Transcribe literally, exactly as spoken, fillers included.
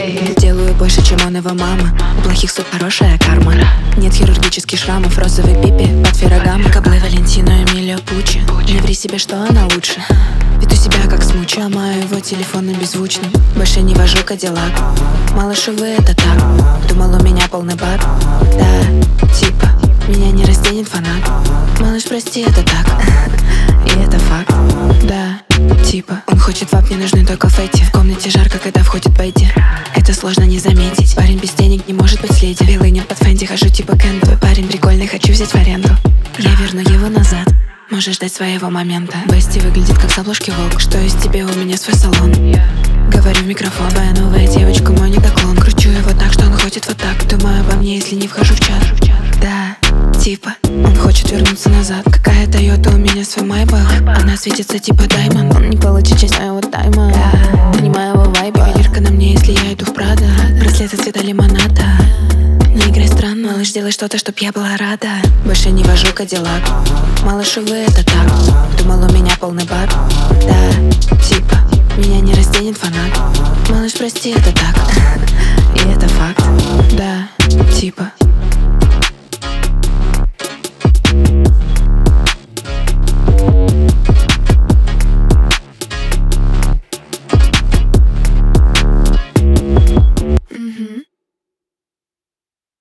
Делаю больше, чем он его мама. У плохих суп хорошая карма. Нет хирургических шрамов, розовый пипи под Феррагамо. Каблы Валентино, Эмилио Пуччи. Не ври себе, что она лучше. Веду себя как смучу, ломаю его телефон на беззвучном. Больше не вожу кадиллак. Малыш, увы, это так. Думал, у меня полный бак. Да, типа, меня не разденет фанат. Малыш, прости, это так. И это факт. Да, типа, он хочет вап, мне нужны только фэти. В комнате жарко, когда входит Бетти. Это сложно не заметить. Парень без денег не может быть леди. Белый нет под Фэнди, хожу типа Кэн. Твой парень прикольный, хочу взять в аренду. Я верну его назад. Можешь ждать своего момента. Бести выглядит как с обложки Волк. Что из тебя, у меня свой салон. Говорю в микрофон, твоя новая девочка, мой недоклон. Кручу его так, что он ходит вот так. Думаю обо мне, если не вхожу в чат. Да, типа, он хочет вернуться назад. Какая Тойота, у меня свой Майбах. Она светится типа Даймонд. Он не получит часть моего тайма. Да, понимаю его вайба. Ювелирка на мне, если я иду в Прадо. Браслеты цвета лимонада. Не играй странно, малыш, делай что-то, чтоб я была рада. Больше не вожу кадиллак. Малыш, увы, это так. Думал, у меня полный бак. Да, типа, меня не разденет фанат. Малыш, прости, это так.